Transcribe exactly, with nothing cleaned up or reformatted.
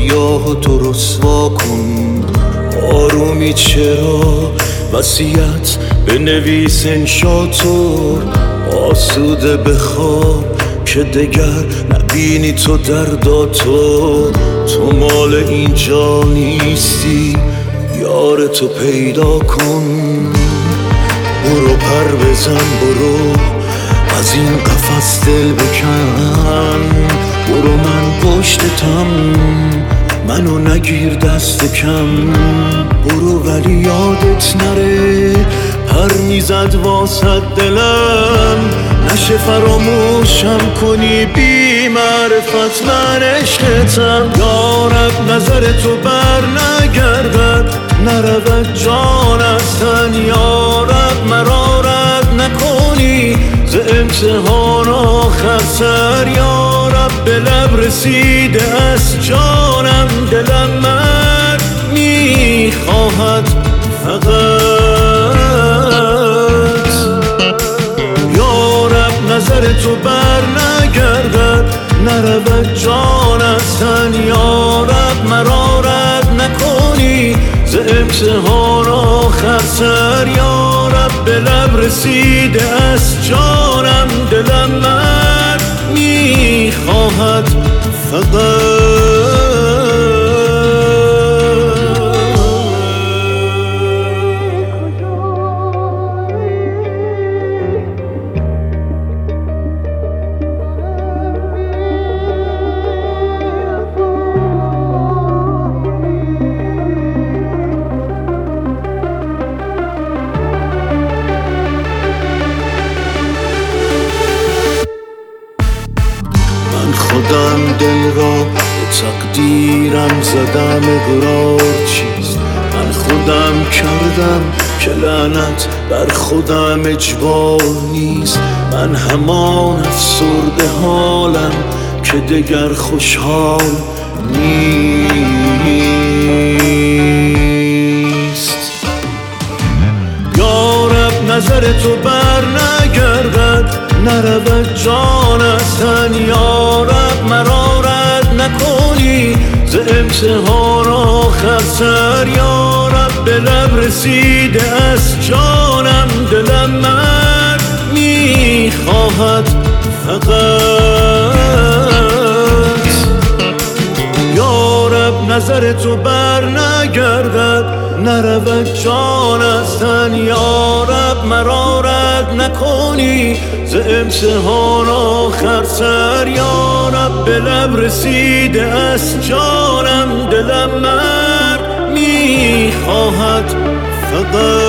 سیاه و تو رسوا کن. آرومی چرا وصیت بنویس انشاتو، آسوده بخواب که دگر نبینی تو درداتو. تو مال اینجا نیستی، یار تو پیدا کن. برو پر بزن، برو از این قفس دل بکن. برو من پشتتم، منو نگیر دست کم. برو ولی یادت نره پر میزد واسد دلم. نشه فراموشم کنی بی معرفت من عشقتم. یارب نظر تو بر نگردد، نرود جان از تن. یارب مرا رد نکنی ز امتحان آخر سر. یارب به لب رسیده از جانم، دلم من میخواهد فقط. یارب نظر تو بر نگردد، نرود جان از تن. یارب مرا رد نکنی ز امتحان آخر سر. یارب به لب رسیده از جانم، دلم من میخواهد فقط. خودم دل را به تقدیرم زدم اقرار چیست. من خودم کردم که لعنت بر خودم اجبار نیست. من همان افسرده حالم که دگر خوشحال نیست. یارب نظر تو بر نگردد، نرود جان از تن. یارب مرا رد نکنی ز امتحان آخر سر. یارب به لب رسیده از جانم، دلم من میخواهد فقط. یارب نظر تو بر نگردد، نرود جان از تن. یارب مرا رد نکنی ز امتحان آخر سر. یارب به لب رسیده از جانم، دلم من میخواهد فقط.